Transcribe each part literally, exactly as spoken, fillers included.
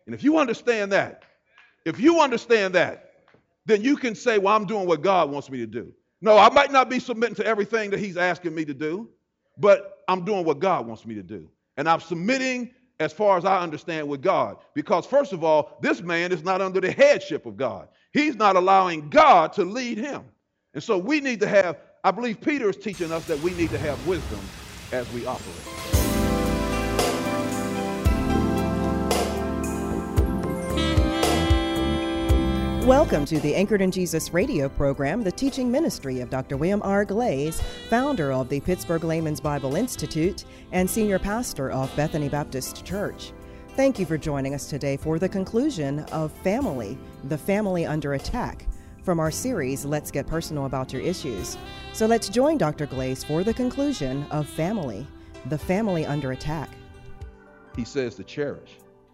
And if you understand that, if you understand that, then you can say, well, I'm doing what God wants me to do. No, I might not be submitting to everything that he's asking me to do, but I'm doing what God wants me to do. And I'm submitting as far as I understand with God. Because first of all, this man is not under the headship of God. He's not allowing God to lead him. And so we need to have, I believe Peter is teaching us that we need to have wisdom as we operate. Welcome to the Anchored in Jesus radio program, the teaching ministry of Doctor William R. Glaze, founder of the Pittsburgh Layman's Bible Institute and senior pastor of Bethany Baptist Church. Thank you for joining us today for the conclusion of Family, the Family Under Attack, from our series, Let's Get Personal About Your Issues. So let's join Doctor Glaze for the conclusion of Family, the Family Under Attack. He says to cherish.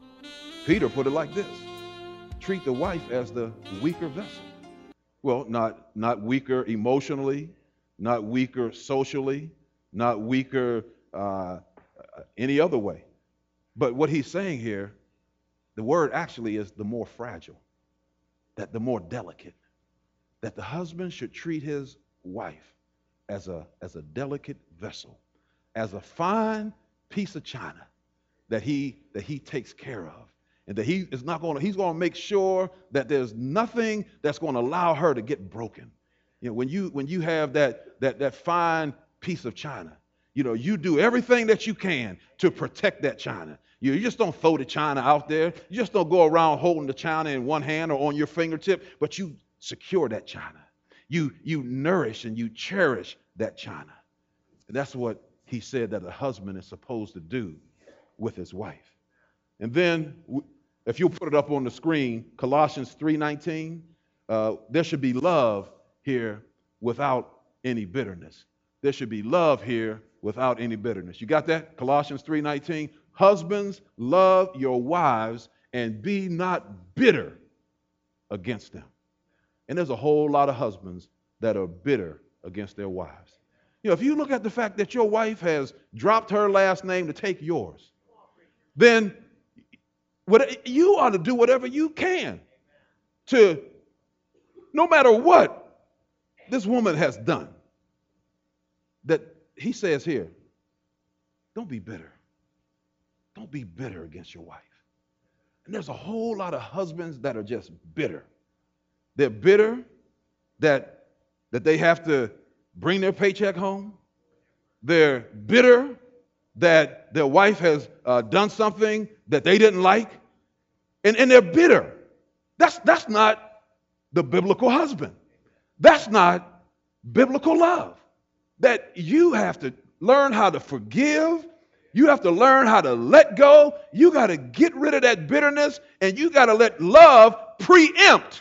Peter put it like this. Treat the wife as the weaker vessel. Well, not, not weaker emotionally, not weaker socially, not weaker uh, any other way. But what he's saying here, the word actually is the more fragile, that the more delicate, that the husband should treat his wife as a, as a delicate vessel, as a fine piece of china that he, that he takes care of. And that he is not going to, he's going to make sure that there's nothing that's going to allow her to get broken. You know, when you when you have that that that fine piece of china, you know, you do everything that you can to protect that china. You, you just don't throw the china out there. You just don't go around holding the china in one hand or on your fingertip, but you secure that china. You you nourish and you cherish that china. And that's what he said that a husband is supposed to do with his wife. And then, if you'll put it up on the screen, Colossians three nineteen, uh, there should be love here without any bitterness. There should be love here without any bitterness. You got that? Colossians three nineteen. Husbands, love your wives and be not bitter against them. And there's a whole lot of husbands that are bitter against their wives. You know, if you look at the fact that your wife has dropped her last name to take yours, then what, you ought to do whatever you can to, no matter what this woman has done, that he says here, don't be bitter. Don't be bitter against your wife. And there's a whole lot of husbands that are just bitter. They're bitter that, that they have to bring their paycheck home. They're bitter that their wife has uh, done something that they didn't like, and, and they're bitter. That's, that's not the biblical husband. That's not biblical love. That you have to learn how to forgive. You have to learn how to let go. You got to get rid of that bitterness, and you got to let love preempt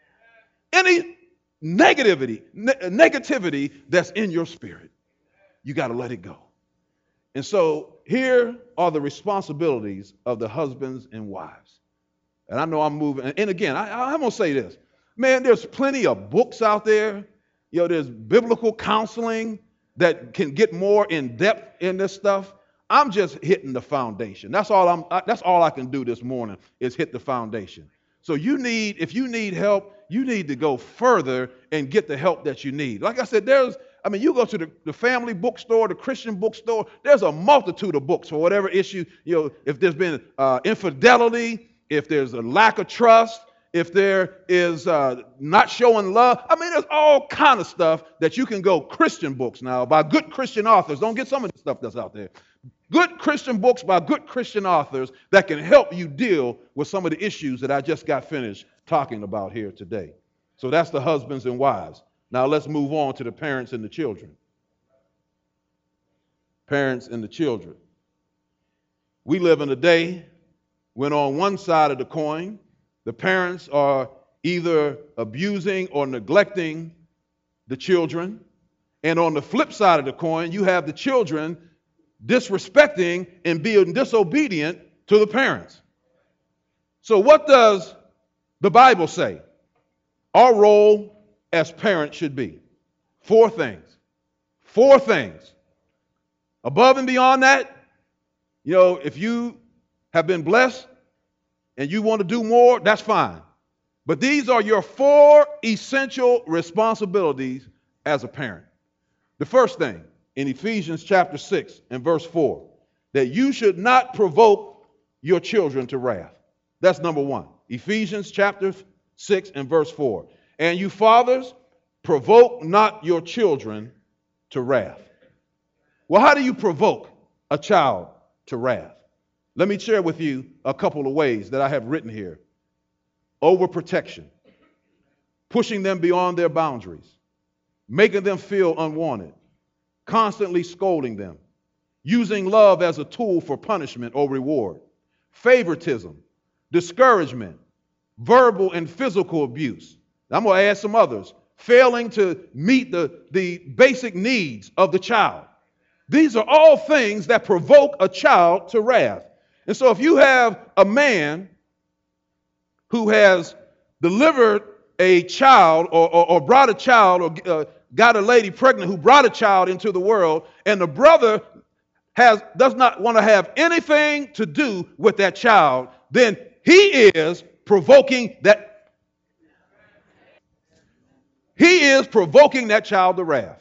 any negativity, ne- negativity that's in your spirit. You got to let it go. And so here are the responsibilities of the husbands and wives. And I know I'm moving. And again, I, I'm going to say this. Man, there's plenty of books out there. You know, there's biblical counseling that can get more in depth in this stuff. I'm just hitting the foundation. That's all I'm. That's all I can do this morning is hit the foundation. So you need, if you need help, you need to go further and get the help that you need. Like I said, there's, I mean, you go to the, the family bookstore, the Christian bookstore, there's a multitude of books for whatever issue, you know, if there's been uh, infidelity, if there's a lack of trust, if there is uh, not showing love. I mean, there's all kind of stuff that you can go, Christian books now by good Christian authors. Don't get some of the stuff that's out there. Good Christian books by good Christian authors that can help you deal with some of the issues that I just got finished talking about here today. So that's the husbands and wives. Now let's move on to the parents and the children. Parents and the children. We live in a day when on one side of the coin, the parents are either abusing or neglecting the children. And on the flip side of the coin, you have the children disrespecting and being disobedient to the parents. So what does the Bible say our role as parents should be? Four things. Four things. Above and beyond that, you know, if you have been blessed and you want to do more, that's fine. But these are your four essential responsibilities as a parent. The first thing in Ephesians chapter six and verse four, that you should not provoke your children to wrath. That's number one. Ephesians chapter six and verse four. And you fathers, provoke not your children to wrath. Well, how do you provoke a child to wrath? Let me share with you a couple of ways that I have written here. Overprotection, pushing them beyond their boundaries, making them feel unwanted, constantly scolding them, using love as a tool for punishment or reward, favoritism, discouragement, verbal and physical abuse. I'm going to add some others. Failing to meet the, the basic needs of the child. These are all things that provoke a child to wrath. And so if you have a man who has delivered a child or, or, or brought a child or uh, got a lady pregnant who brought a child into the world, and the brother has does not want to have anything to do with that child, then he is provoking that he is provoking that child to wrath.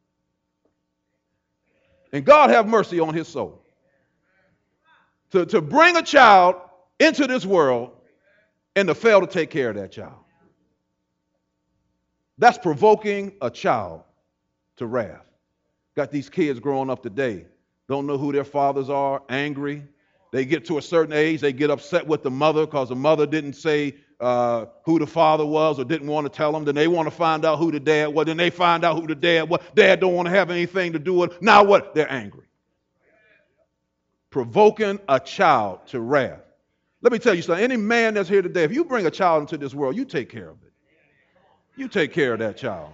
And God have mercy on his soul. To, to bring a child into this world and to fail to take care of that child. That's provoking a child to wrath. Got these kids growing up today, don't know who their fathers are, angry. They get to a certain age, they get upset with the mother because the mother didn't say uh, who the father was or didn't want to tell them. Then they want to find out who the dad was. Then they find out who the dad was. Dad don't want to have anything to do with it. Now what? They're angry. Provoking a child to wrath. Let me tell you something. Any man that's here today, if you bring a child into this world, you take care of it. You take care of that child.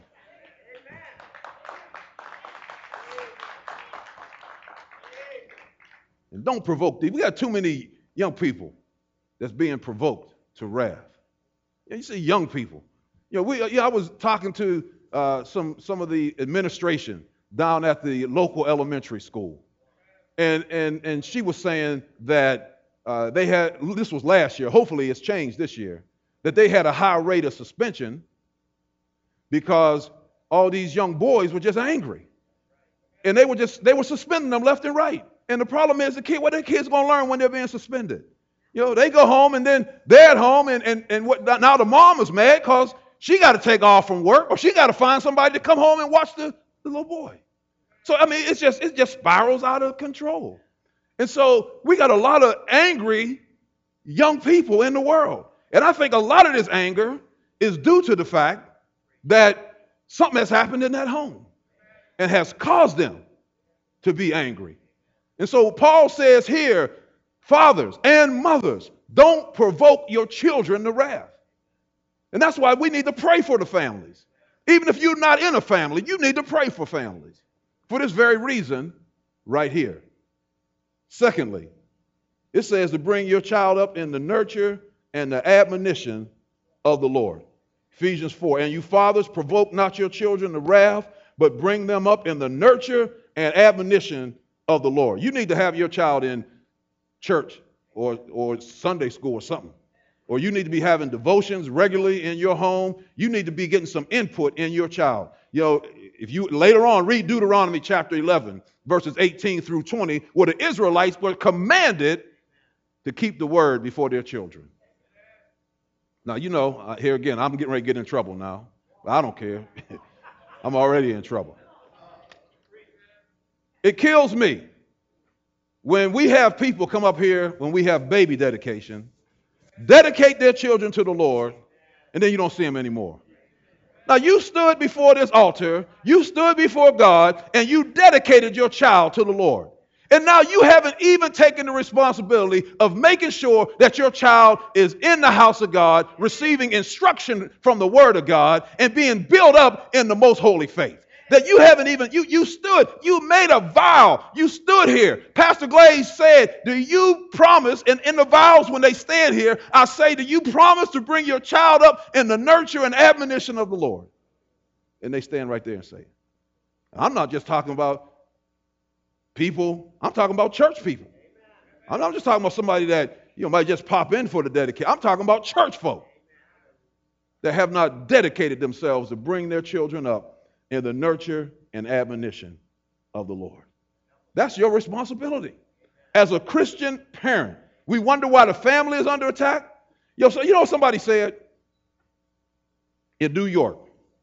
And don't provoke these. We got too many young people that's being provoked to wrath. You see young people. You know, we, yeah, I was talking to uh, some, some of the administration down at the local elementary school. And, and, and she was saying that uh, they had, this was last year, hopefully it's changed this year, that they had a high rate of suspension because all these young boys were just angry. And they were just, they were suspending them left and right. And the problem is the kid, what are the kids going to learn when they're being suspended? You know, they go home and then they're at home and, and, and what, now the mom is mad because she got to take off from work or she got to find somebody to come home and watch the, the little boy. So, I mean, it's just, it just spirals out of control. And so we got a lot of angry young people in the world. And I think a lot of this anger is due to the fact that something has happened in that home and has caused them to be angry. And so Paul says here, fathers and mothers, don't provoke your children to wrath. And that's why we need to pray for the families. Even if you're not in a family, you need to pray for families. For this very reason, right here. Secondly, it says to bring your child up in the nurture and the admonition of the Lord. Ephesians four, and you fathers provoke not your children to wrath, but bring them up in the nurture and admonition of the Lord. You need to have your child in church or, or Sunday school or something. Or you need to be having devotions regularly in your home. You need to be getting some input in your child. You know, if you later on read Deuteronomy chapter eleven, verses eighteen through twenty, where the Israelites were commanded to keep the word before their children. Now, you know, uh, here again, I'm getting ready to get in trouble now. But I don't care. I'm already in trouble. It kills me when we have people come up here, when we have baby dedication, dedicate their children to the Lord, and then you don't see them anymore. Now, you stood before this altar, you stood before God, and you dedicated your child to the Lord. And now you haven't even taken the responsibility of making sure that your child is in the house of God, receiving instruction from the Word of God, and being built up in the most holy faith. That you haven't even, you, you stood, you made a vow, you stood here. Pastor Glaze said, do you promise, and in the vows when they stand here, I say, do you promise to bring your child up in the nurture and admonition of the Lord? And they stand right there and say it. I'm not just talking about people, I'm talking about church people. I'm not just talking about somebody that You might just pop in for the dedication. I'm talking about church folk that have not dedicated themselves to bring their children up in the nurture and admonition of the Lord. That's your responsibility. As a Christian parent, we wonder why the family is under attack. Yo, so you know what somebody said in New York?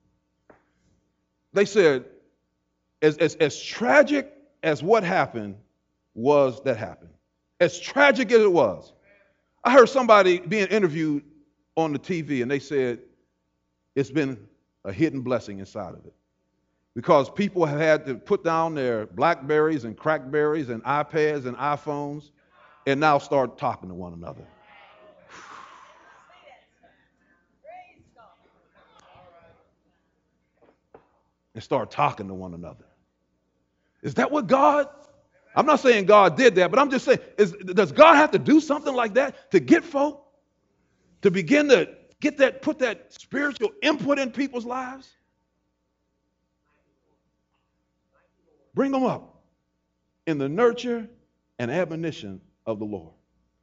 They said, as, as, as tragic as what happened was that happened, as tragic as it was, I heard somebody being interviewed on the T V, and they said it's been a hidden blessing inside of it, because people have had to put down their Blackberries and Crackberries and iPads and iPhones and now start talking to one another. And start talking to one another. Is that what God? I'm not saying God did that, but I'm just saying, is, does God have to do something like that to get folk to begin to get that, put that spiritual input in people's lives? Bring them up in the nurture and admonition of the Lord.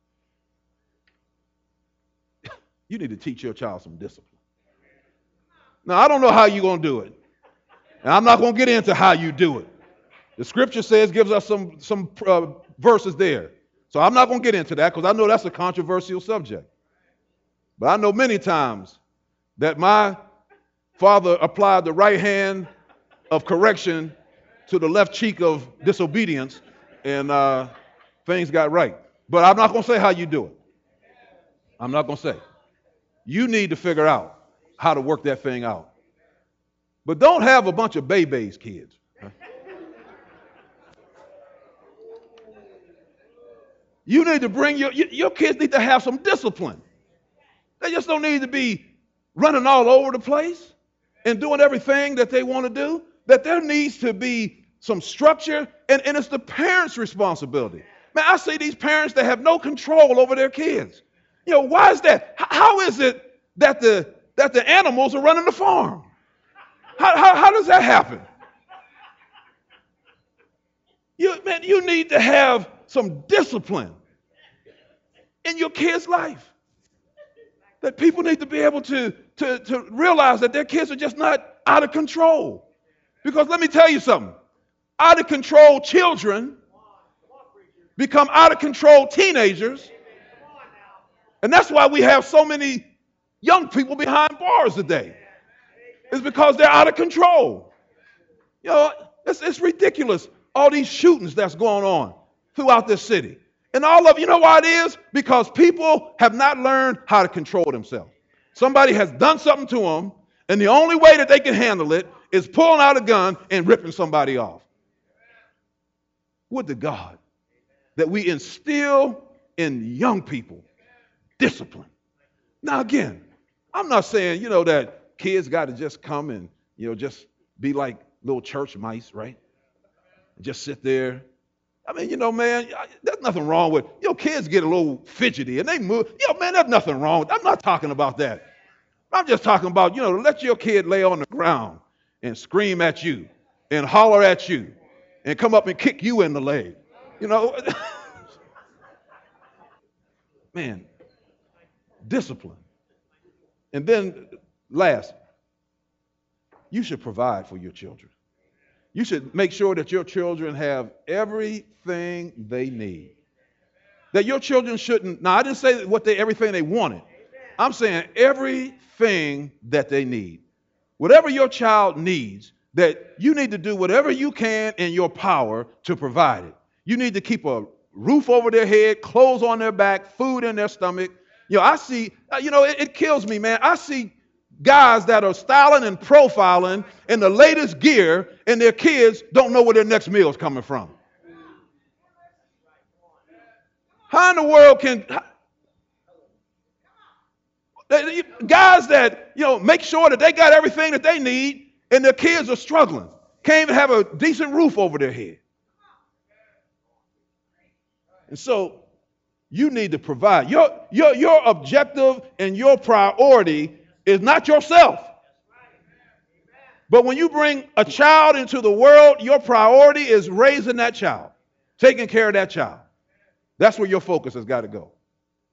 You need to teach your child some discipline. Now, I don't know how you're going to do it. And I'm not going to get into how you do it. The scripture says, gives us some, some uh, verses there. So I'm not going to get into that because I know that's a controversial subject. But I know many times that my father applied the right hand of correction to the left cheek of disobedience, and uh, things got right. But I'm not going to say how you do it. I'm not going to say. You need to figure out how to work that thing out. But don't have a bunch of babies kids. Huh? You need to bring your, your kids need to have some discipline. They just don't need to be running all over the place and doing everything that they want to do. That there needs to be some structure, and, and it's the parents' responsibility. Man, I see these parents that have no control over their kids. You know, why is that? How is it that the that the animals are running the farm? How, how, how does that happen? You, man, you need to have some discipline in your kid's life. That people need to be able to, to, to realize that their kids are just not out of control. Because let me tell you something. Out of control children become out of control teenagers. And that's why we have so many young people behind bars today. It's because they're out of control. You know, it's, it's ridiculous, all these shootings that's going on throughout this city. And all of, you know why it is? Because people have not learned how to control themselves. Somebody has done something to them, and the only way that they can handle it is pulling out a gun and ripping somebody off. Would to God that we instill in young people discipline. Now again, I'm not saying, you know, that kids got to just come and, you know, just be like little church mice, right? Just sit there. I mean, you know, man, there's nothing wrong with, you know, kids get a little fidgety and they move. You know, man, there's nothing wrong. I'm not talking about that. I'm just talking about, you know, let your kid lay on the ground and scream at you and holler at you and come up and kick you in the leg. You know, man, discipline. And then last, you should provide for your children. You should make sure that your children have everything they need. That your children shouldn't, now I didn't say what they everything they wanted. I'm saying everything that they need. Whatever your child needs, that you need to do whatever you can in your power to provide it. You need to keep a roof over their head, clothes on their back, food in their stomach. You know, I see, you know, it, it kills me, man. I see guys that are styling and profiling in the latest gear, and their kids don't know where their next meal is coming from. How in the world can guys that, you know, make sure that they got everything that they need, and their kids are struggling, can't even have a decent roof over their head? And so you need to provide. Your, your, your objective and your priority is not yourself. But when you bring a child into the world, your priority is raising that child, taking care of that child. That's where your focus has got to go.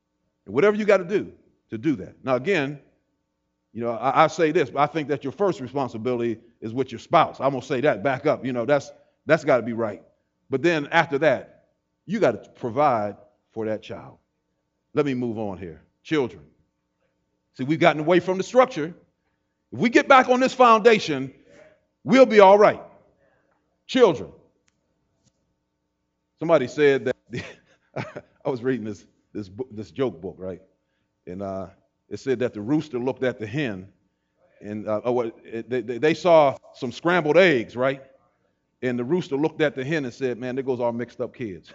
And whatever you got to do to do that. Now, again, you know, I, I say this, but I think that your first responsibility is with your spouse. I'm going to say that back up. You know, that's that's got to be right. But then after that, you got to provide for that child. Let me move on here. Children. See, we've gotten away from the structure. If we get back on this foundation, we'll be all right. Children. Somebody said that I was reading this this book, this joke book, right? And uh, it said that the rooster looked at the hen, and uh, oh, it, they, they saw some scrambled eggs, right? And the rooster looked at the hen and said, "Man, there goes our mixed up kids."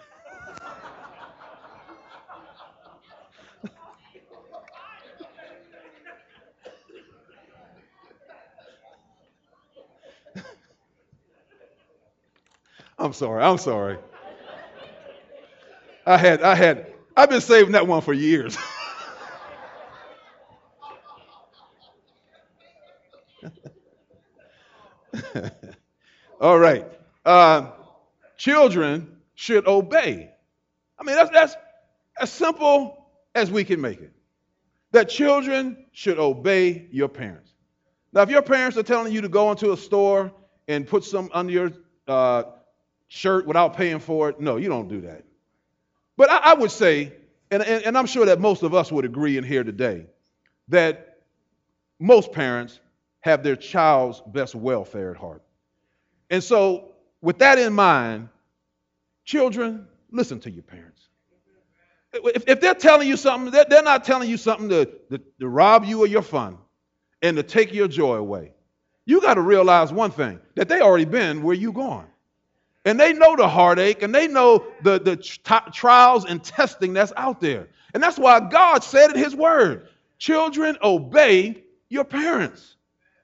I'm sorry. I'm sorry. I had, I had, I've been saving that one for years. All right. Uh, children should obey. I mean, that's, that's as simple as we can make it. That children should obey your parents. Now, if your parents are telling you to go into a store and put some under your uh, shirt without paying for it, no, you don't do that. But I, I would say, and, and, and I'm sure that most of us would agree in here today, that most parents have their child's best welfare at heart. And so with that in mind, children, listen to your parents. If, if they're telling you something, they're, they're not telling you something to, to, to rob you of your fun and to take your joy away. You got to realize one thing, that they already been where you going. And they know the heartache, and they know the, the t- trials and testing that's out there. And that's why God said in his word, children, obey your parents.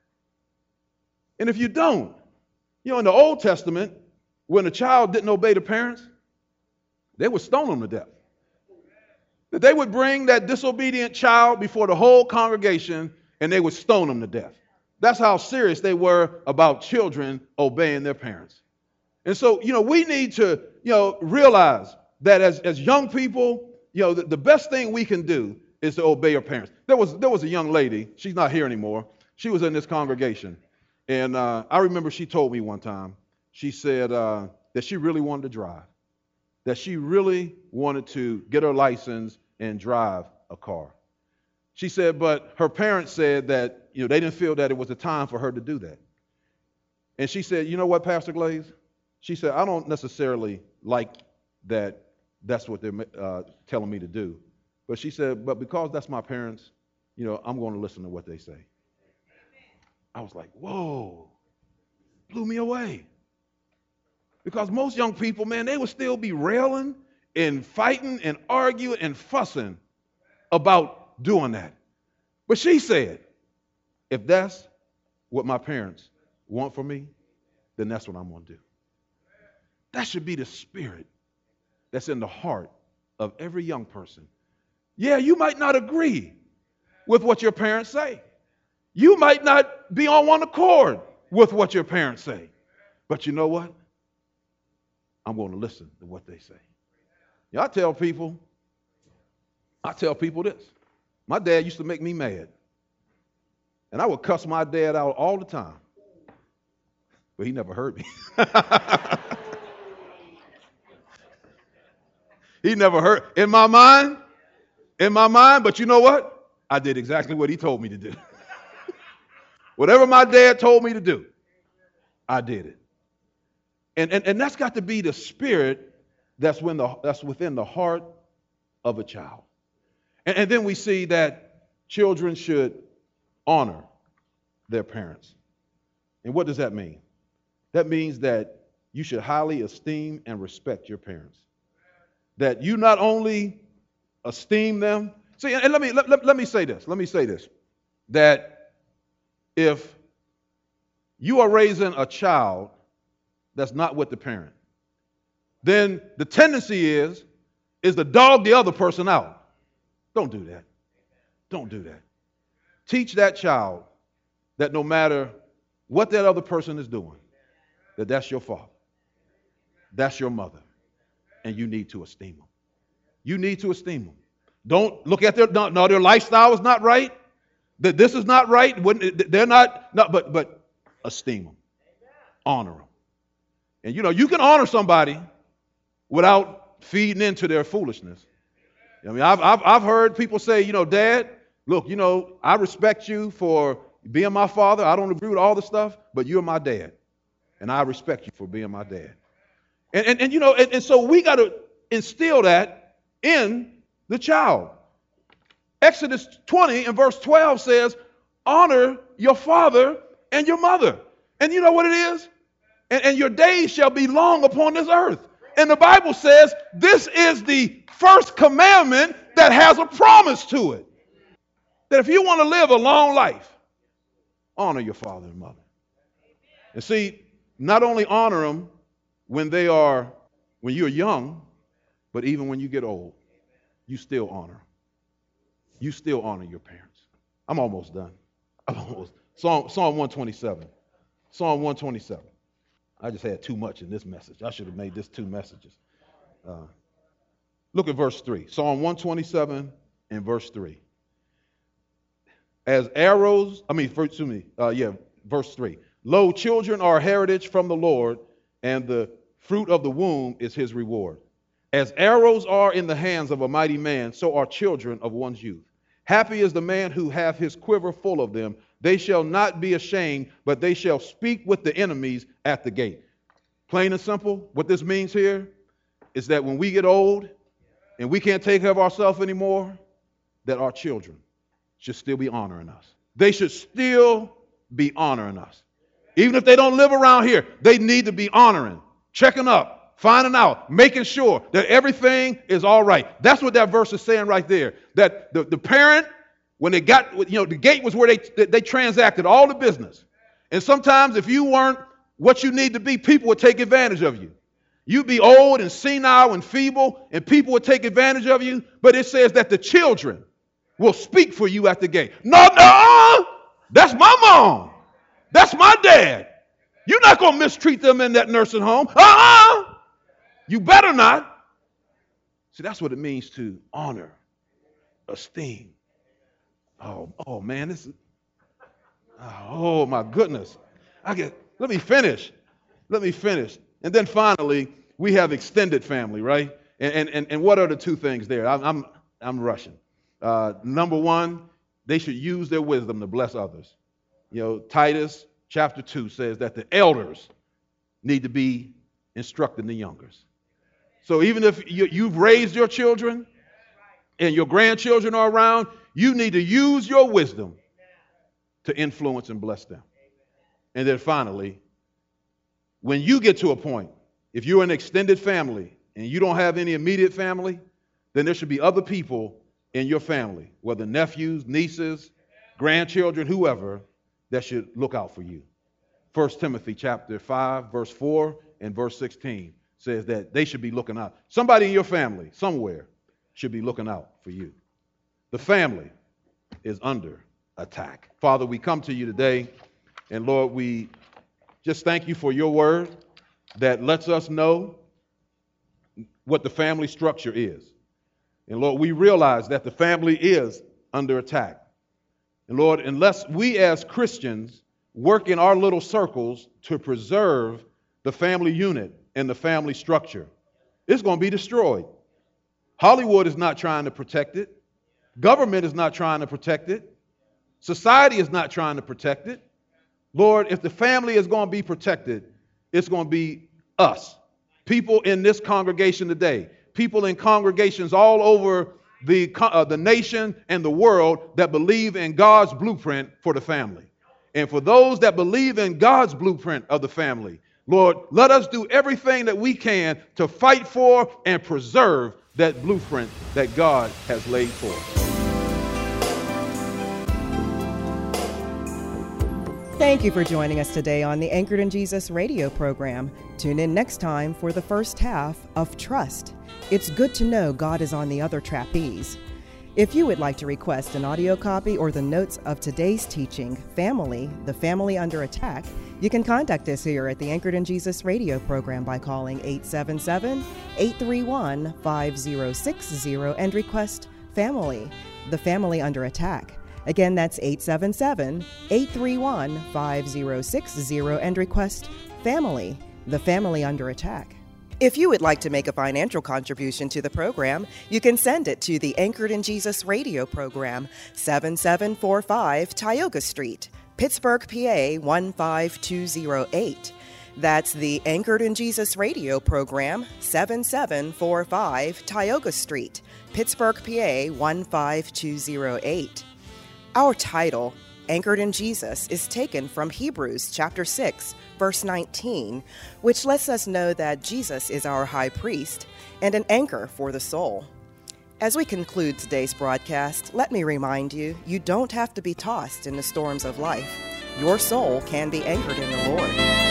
And if you don't, you know, in the Old Testament, when a child didn't obey the parents, they would stone them to death. That they would bring that disobedient child before the whole congregation, and they would stone them to death. That's how serious they were about children obeying their parents. And so, you know, we need to, you know, realize that as, as young people, you know, the, the best thing we can do is to obey our parents. There was there was a young lady, she's not here anymore. She was in this congregation. And uh, I remember she told me one time, she said uh, that she really wanted to drive, that she really wanted to get her license and drive a car. She said, but her parents said that, you know, they didn't feel that it was the time for her to do that. And she said, you know what, Pastor Glaze? She said, I don't necessarily like that that's what they're uh, telling me to do. But she said, but because that's my parents, you know, I'm going to listen to what they say. I was like, whoa, blew me away. Because most young people, man, they would still be railing and fighting and arguing and fussing about doing that. But she said, if that's what my parents want for me, then that's what I'm going to do. That should be the spirit that's in the heart of every young person. Yeah, you might not agree with what your parents say. You might not be on one accord with what your parents say. But you know what? I'm going to listen to what they say. Yeah, I tell people, I tell people this. My dad used to make me mad. And I would cuss my dad out all the time. But he never heard me. He never heard. In my mind, in my mind, but you know what? I did exactly what he told me to do. Whatever my dad told me to do, I did it. And, and, and that's got to be the spirit that's, when the, that's within the heart of a child. And, and then we see that children should honor their parents. And what does that mean? That means that you should highly esteem and respect your parents. That you not only esteem them. See, and let me let, let, let me say this. Let me say this. That if you are raising a child that's not with the parent, then the tendency is is to dog the other person out. Don't do that. Don't do that. Teach that child that no matter what that other person is doing, that that's your father, that's your mother, and you need to esteem them. You need to esteem them. Don't look at their, no, no, their lifestyle is not right. That this is not right. They're not, not but, but esteem them. Honor them. And you know, you can honor somebody without feeding into their foolishness. I mean, I've, I've, I've heard people say, you know, Dad, look, you know, I respect you for being my father. I don't agree with all the stuff, but you're my dad. And I respect you for being my dad. And, and, and you know, and, and so we got to instill that in the child. Exodus twenty and verse twelve says, honor your father and your mother. And you know what it is? And, and your days shall be long upon this earth. And the Bible says this is the first commandment that has a promise to it. That if you want to live a long life, honor your father and mother. And see, not only honor them when they are, when you're young, but even when you get old, you still honor them. You still honor your parents. I'm almost done. I'm almost. Psalm, Psalm one twenty-seven. Psalm one twenty-seven. I just had too much in this message. I should have made this two messages. Uh, look at verse three. Psalm one twenty-seven and verse three. As arrows, I mean, excuse me, uh, yeah, verse three. Lo, children are a heritage from the Lord, and the fruit of the womb is his reward. As arrows are in the hands of a mighty man, so are children of one's youth. Happy is the man who hath his quiver full of them. They shall not be ashamed, but they shall speak with the enemies at the gate. Plain and simple, what this means here is that when we get old and we can't take care of ourselves anymore, that our children should still be honoring us. They should still be honoring us. Even if they don't live around here, they need to be honoring, checking up, finding out, making sure that everything is all right. That's what that verse is saying right there. That the, the parent, when they got, you know, the gate was where they, they transacted all the business. And sometimes if you weren't what you need to be, people would take advantage of you. You'd be old and senile and feeble, and people would take advantage of you. But it says that the children will speak for you at the gate. No, no, that's my mom. That's my dad. You're not going to mistreat them in that nursing home. Uh-uh. You better not. See, that's what it means to honor, esteem. Oh, oh man, this is, oh my goodness. I get, let me finish. Let me finish. And then finally, we have extended family, right? And and and what are the two things there? I'm I'm, I'm rushing. Uh, number one, they should use their wisdom to bless others. You know, Titus chapter two says that the elders need to be instructing the youngers. So even if you, you've raised your children and your grandchildren are around, you need to use your wisdom to influence and bless them. And then finally, when you get to a point, if you're an extended family and you don't have any immediate family, then there should be other people in your family, whether nephews, nieces, grandchildren, whoever, that should look out for you. First Timothy chapter five, verse four and verse sixteen says that they should be looking out. Somebody in your family, somewhere, should be looking out for you. The family is under attack. Father, we come to you today, and Lord, we just thank you for your word that lets us know what the family structure is. And Lord, we realize that the family is under attack. And Lord, unless we as Christians work in our little circles to preserve the family unit and the family structure, it's going to be destroyed. Hollywood is not trying to protect it. Government is not trying to protect it. Society is not trying to protect it. Lord, if the family is going to be protected, it's going to be us, people in this congregation today, people in congregations all over the, uh, the nation and the world that believe in God's blueprint for the family. And for those that believe in God's blueprint of the family, Lord, let us do everything that we can to fight for and preserve that blueprint that God has laid for us. Thank you for joining us today on the Anchored in Jesus radio program. Tune in next time for the first half of Trust. It's good to know God is on the other trapeze. If you would like to request an audio copy or the notes of today's teaching, Family, the Family Under Attack, you can contact us here at the Anchored in Jesus radio program by calling eight seven seven, eight three one, five zero six zero and request family, the family under attack. Again, that's eight seven seven, eight three one, five zero six zero and request family, the family under attack. If you would like to make a financial contribution to the program, you can send it to the Anchored in Jesus radio program, seven seven four five Tioga Street, Pittsburgh, P A one five two zero eight. That's the Anchored in Jesus radio program, seven seven four five Tioga Street, Pittsburgh, P A one five two zero eight. Our title, Anchored in Jesus, is taken from Hebrews chapter six, verse nineteen, which lets us know that Jesus is our high priest and an anchor for the soul. As we conclude today's broadcast, let me remind you, you don't have to be tossed in the storms of life. Your soul can be anchored in the Lord.